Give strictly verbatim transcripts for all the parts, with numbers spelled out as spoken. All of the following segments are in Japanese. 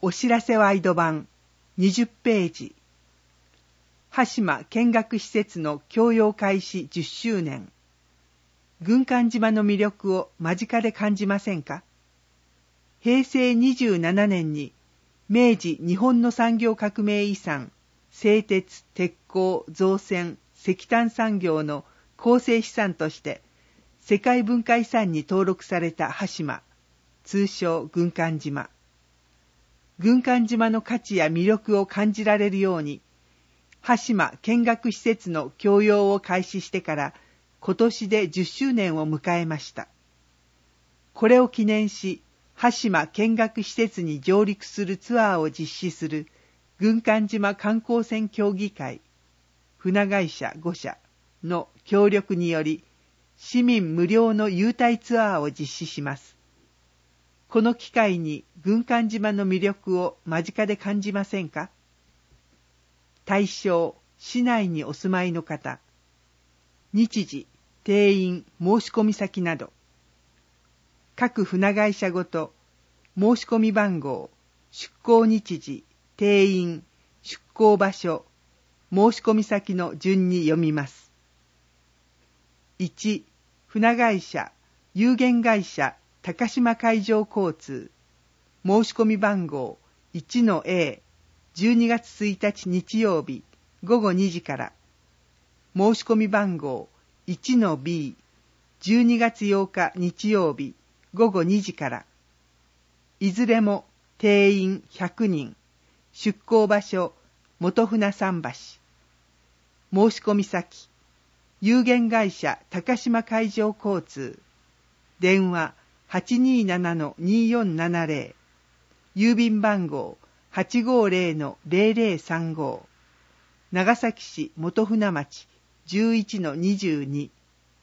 お知らせワイド版にじゅっページ。羽島見学施設の供用開始じゅっしゅうねん。軍艦島の魅力を間近で感じませんか？へいせいにじゅうななねんに明治日本の産業革命遺産、製鉄、鉄鋼、造船、石炭産業の構成資産として世界文化遺産に登録された羽島、通称軍艦島。軍艦島の価値や魅力を感じられるように、羽島見学施設の供用を開始してから今年でじゅっしゅうねんを迎えました。これを記念し、羽島見学施設に上陸するツアーを実施する軍艦島観光船協議会、船会社ごしゃの協力により、市民無料の優待ツアーを実施します。この機会に軍艦島の魅力を間近で感じませんか？対象、市内にお住まいの方、日時、定員、申し込み先など、各船会社ごと、申し込み番号、出港日時、定員、出港場所、申し込み先の順に読みます。いち、船会社、有限会社、高島海上交通、申し込み番号 いちのエー、じゅうにがつついたち日曜日ごごにじから、申し込み番号 いちのビー、じゅうにがつようか日曜日ごごにじから、いずれも定員ひゃくにん、出港場所元船桟橋、申し込み先、有限会社高島海上交通、電話 はちにーななのにーよんななぜろ、郵便番号 はちごーぜろのぜろぜろさんご、長崎市元船町 じゅういちのにじゅうに。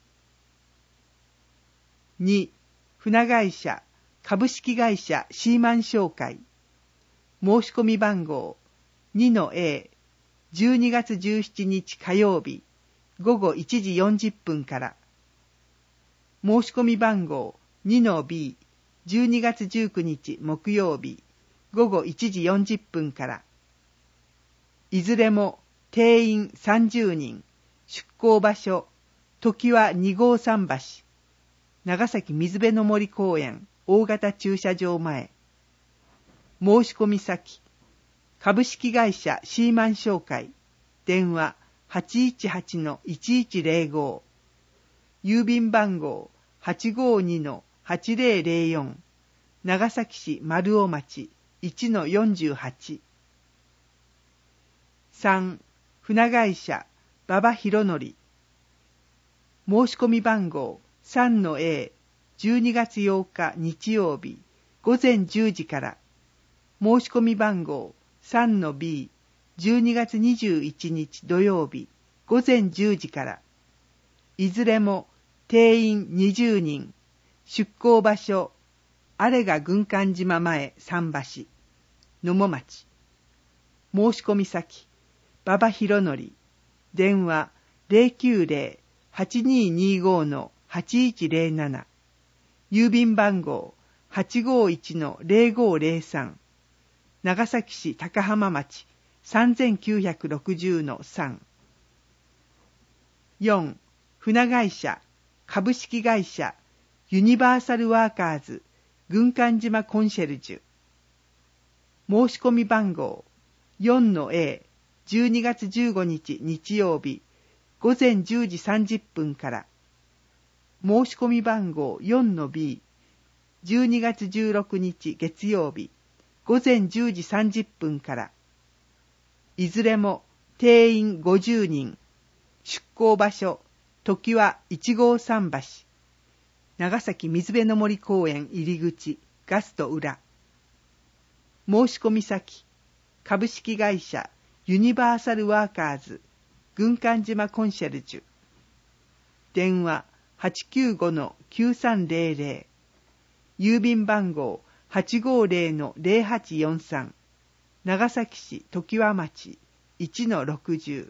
に、船会社株式会社シーマン商会、申し込み番号 にのエー、じゅうにがつじゅうしちにち火曜日ごごいちじよんじゅっぷんから、申し込み番号 にのビー、じゅうにがつじゅうくにち木曜日ごごいちじよんじゅっぷんから、いずれも定員さんじゅうにん、出港場所常盤にごうさんばし、長崎水辺の森公園大型駐車場前、申し込み先、株式会社シーマン商会、電話 はちいちはちのいちいちぜろご、郵便番号 はちごーにのはちぜろぜろよん、長崎市丸尾町 いちのよんじゅうはち。さん、船会社馬場博則、申し込み番号 さんのエー、じゅうにがつようか日曜日ごぜんじゅうじから、申し込み番号 さんのビー、じゅうにがつにじゅういちにち土曜日ごぜんじゅうじから、いずれも定員にじゅうにん、出港場所あれが軍艦島前桟橋、野母町、申し込み先馬場博則、電話 ぜろきゅうぜろ はちにーにーごのはちいちぜろなな、郵便番号 はちごーいちのぜろごーぜろさん、長崎市高浜町 さんきゅうろくぜろのさん。よん、船会社株式会社ユニバーサルワーカーズ軍艦島コンシェルジュ、申し込み番号 よんのエー、じゅうにがつじゅうごにち日曜日ごぜんじゅうじさんじゅっぷんから、申し込み番号 よんのビー、じゅうにがつじゅうろくにち月曜日ごぜんじゅうじさんじゅっぷんから、いずれも定員ごじゅうにん、出港場所常盤いちごうさんばし、長崎水辺の森公園入り口ガスト裏、申し込み先株式会社ユニバーサルワーカーズ軍艦島コンシェルジュ、電話 はちきゅうごのきゅうさんぜろぜろ、郵便番号 はちごーぜろのぜろはちよんさん、長崎市常盤町 いちのろくぜろ。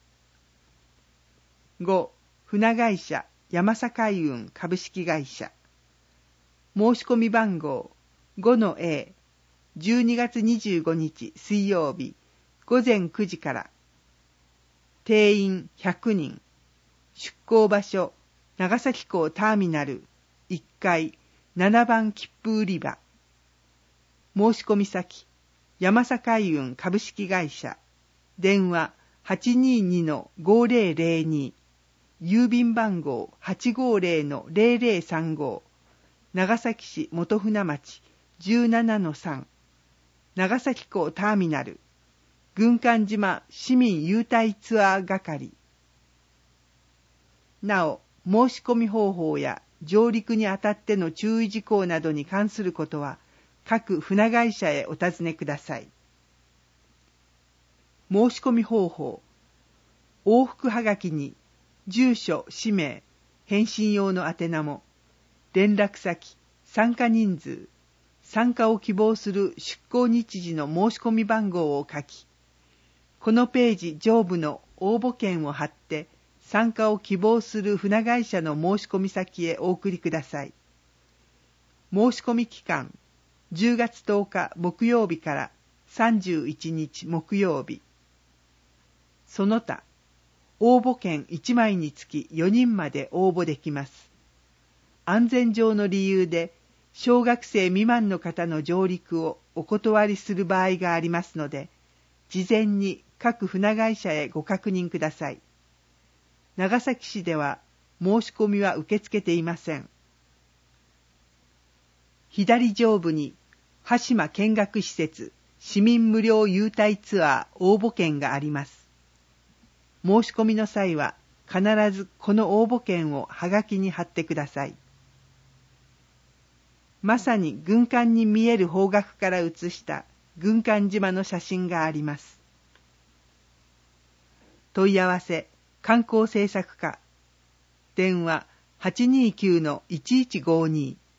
ご、船会社山境運株式会社、申し込み番号 ごのエー、 じゅうにがつにじゅうごにち水曜日ごぜんくじから。定員ひゃくにん。出港場所長崎港ターミナルいっかいななばん切符売り場。申し込み先山境運株式会社。電話 はちにーにーごーぜろぜろに。郵便番号 はちごーぜろぜろぜろさんご。長崎市元船町 じゅうななのさん。長崎港ターミナル軍艦島市民優待ツアー係。なお、申し込み方法や上陸にあたっての注意事項などに関することは各船会社へお尋ねください。申し込み方法。往復はがきに住所、氏名、返信用の宛名も、連絡先、参加人数、参加を希望する出港日時の申し込み番号を書き、このページ上部の応募券を貼って参加を希望する船会社の申し込み先へお送りください。申し込み期間じゅうがつとおか木曜日からさんじゅういちにち木曜日。その他、応募券いちまいにつきよにんまで応募できます。安全上の理由で小学生未満の方の上陸をお断りする場合がありますので、事前に各船会社へご確認ください。長崎市では申し込みは受け付けていません。左上部に羽島見学施設市民無料優待ツアー応募券があります。申し込みの際は必ずこの応募券をはがきに貼ってください。まさに軍艦に見える方角から写した軍艦島の写真があります。問い合わせ観光政策課。電話 はちにーきゅうのいちいちごに。